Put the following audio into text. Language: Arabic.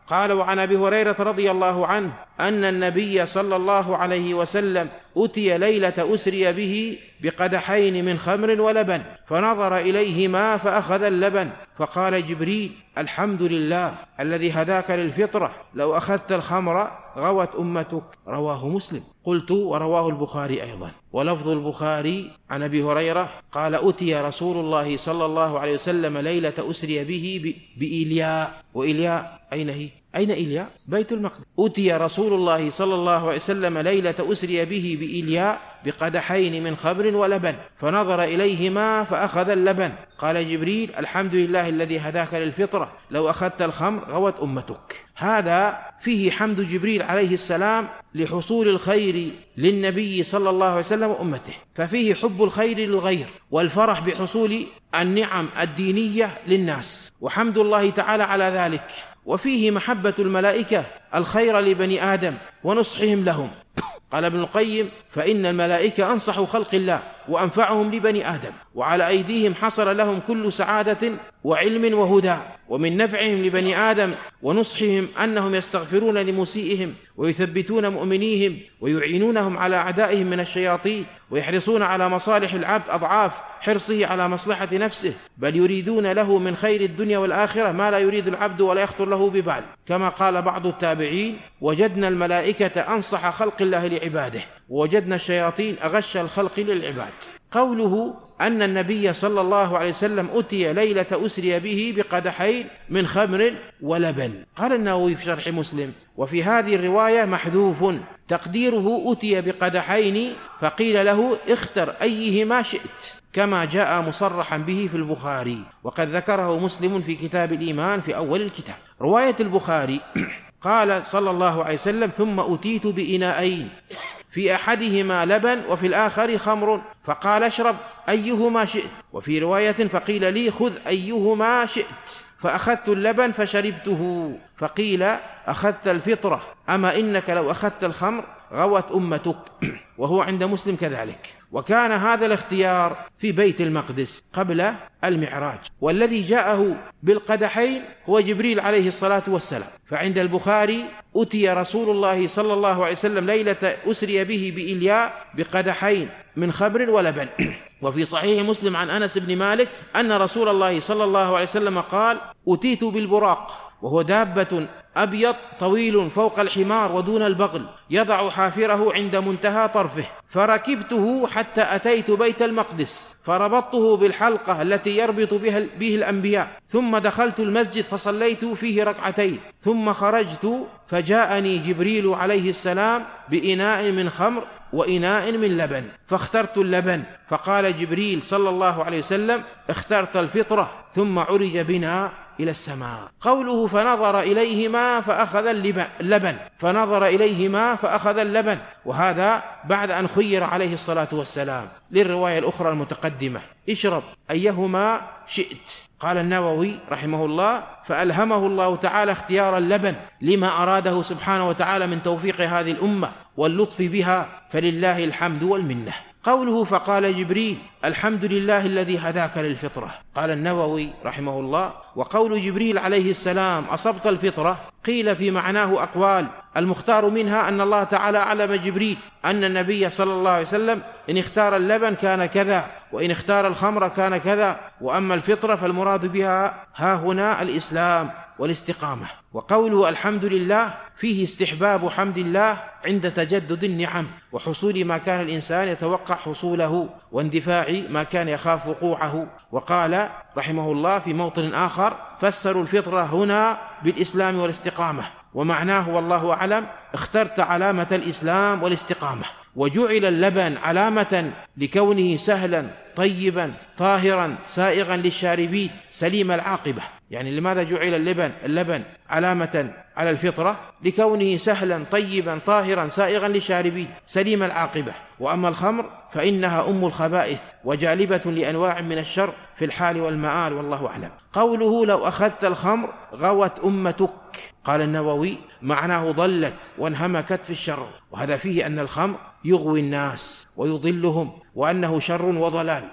قال: وعن أبي هريرة رضي الله عنه أن النبي صلى الله عليه وسلم أتي ليلة أسري به بقدحين من خمر ولبن، فنظر إليهما فأخذ اللبن، فقال جبريل: الحمد لله الذي هداك للفطرة، لو أخذت الخمر غوت أمتك. رواه مسلم. قلت: ورواه البخاري أيضا. ولفظ البخاري عن أبي هريرة قال: أتي رسول الله صلى الله عليه وسلم ليلة أسري به بإيلياء. وإيلياء أين هي؟ أين إيلياء؟ بيت المقدس. أتي رسول الله صلى الله عليه وسلم ليلة أسري به بإيلياء بقدحين من خمر ولبن، فنظر إليهما فأخذ اللبن. قال جبريل: الحمد لله الذي هداك للفطرة، لو أخذت الخمر غوت أمتك. هذا فيه حمد جبريل عليه السلام لحصول الخير للنبي صلى الله عليه وسلم وأمته، ففيه حب الخير للغير والفرح بحصول النعم الدينية للناس، وحمد الله تعالى على ذلك. وفيه محبة الملائكة الخير لبني آدم ونصحهم لهم. قال ابن القيم: فإن الملائكة أنصح خلق الله وأنفعهم لبني آدم، وعلى أيديهم حصل لهم كل سعادة وعلم وهدى. ومن نفعهم لبني آدم ونصحهم أنهم يستغفرون لمسيئهم ويثبتون مؤمنيهم ويعينونهم على أعدائهم من الشياطين، ويحرصون على مصالح العبد أضعاف حرصه على مصلحة نفسه، بل يريدون له من خير الدنيا والآخرة ما لا يريد العبد ولا يخطر له ببال. كما قال بعض التابعين: وجدنا الملائكة أنصح خلق الله لعباده، ووجدنا الشياطين أغش الخلق للعباد. قوله أن النبي صلى الله عليه وسلم أتي ليلة أسري به بقدحين من خمر ولبن. قال النووي في شرح مسلم: وفي هذه الرواية محذوف تقديره أتي بقدحين، فقيل له: اختر أيهما شئت، كما جاء مصرحا به في البخاري، وقد ذكره مسلم في كتاب الإيمان في أول الكتاب. رواية البخاري قال صلى الله عليه وسلم: ثم أتيت بإناءين، في أحدهما لبن وفي الآخر خمر، فقال: اشرب أيهما شئت. وفي رواية: فقيل لي: خذ أيهما شئت، فأخذت اللبن فشربته، فقيل: أخذت الفطرة، أما إنك لو أخذت الخمر غوت أمتك. وهو عند مسلم كذلك. وكان هذا الاختيار في بيت المقدس قبل المعراج، والذي جاءه بالقدحين هو جبريل عليه الصلاة والسلام. فعند البخاري: أتي رسول الله صلى الله عليه وسلم ليلة أسري به بإيلياء بقدحين من خمر ولبن. وفي صحيح مسلم عن أنس بن مالك أن رسول الله صلى الله عليه وسلم قال: أتيت بالبراق، وهو دابة أبيض طويل فوق الحمار ودون البغل، يضع حافره عند منتهى طرفه، فركبته حتى أتيت بيت المقدس، فربطته بالحلقة التي يربط به الأنبياء، ثم دخلت المسجد فصليت فيه ركعتين، ثم خرجت فجاءني جبريل عليه السلام بإناء من خمر وإناء من لبن، فاخترت اللبن، فقال جبريل صلى الله عليه وسلم: اخترت الفطرة. ثم عرج بنا إلى السماء. قوله: فنظر إليهما فأخذ اللبن، فنظر إليهما فأخذ اللبن، وهذا بعد أن خير عليه الصلاة والسلام للرواية الأخرى المتقدمة: اشرب أيهما شئت. قال النووي رحمه الله: فألهمه الله تعالى اختيار اللبن لما أراده سبحانه وتعالى من توفيق هذه الأمة واللطف بها، فلله الحمد والمنة. قوله: فقال جبريل: الحمد لله الذي هداك للفطرة. قال النووي رحمه الله: وقول جبريل عليه السلام: أصبت الفطرة، قيل في معناه أقوال، المختار منها أن الله تعالى علم جبريل أن النبي صلى الله عليه وسلم إن اختار اللبن كان كذا، وإن اختار الخمر كان كذا، وأما الفطرة فالمراد بها ها هنا الإسلام والاستقامة. وقوله: الحمد لله فيه استحباب حمد الله عند تجدد النعم وحصول ما كان الإنسان يتوقع حصوله، واندفاع ما كان يخاف وقوعه. وقال رحمه الله في موطن آخر: فسروا الفطرة هنا بالإسلام والاستقامة، ومعناه والله أعلم اخترت علامة الإسلام والاستقامة. وجعل اللبن علامة لكونه سهلا طيبا طاهرا سائغا للشاربين سليم العاقبة. يعني لماذا جعل اللبن علامة على الفطرة؟ لكونه سهلا طيبا طاهرا سائغا للشاربين سليم العاقبة. وأما الخمر فإنها أم الخبائث وجالبة لأنواع من الشر في الحال والمآل، والله أعلم. قوله: لو أخذت الخمر غوت أمتك. قال النووي: معناه ضلت وانهمكت في الشر، وهذا فيه أن الخمر يغوي الناس ويضلهم، وأنه شر وضلال،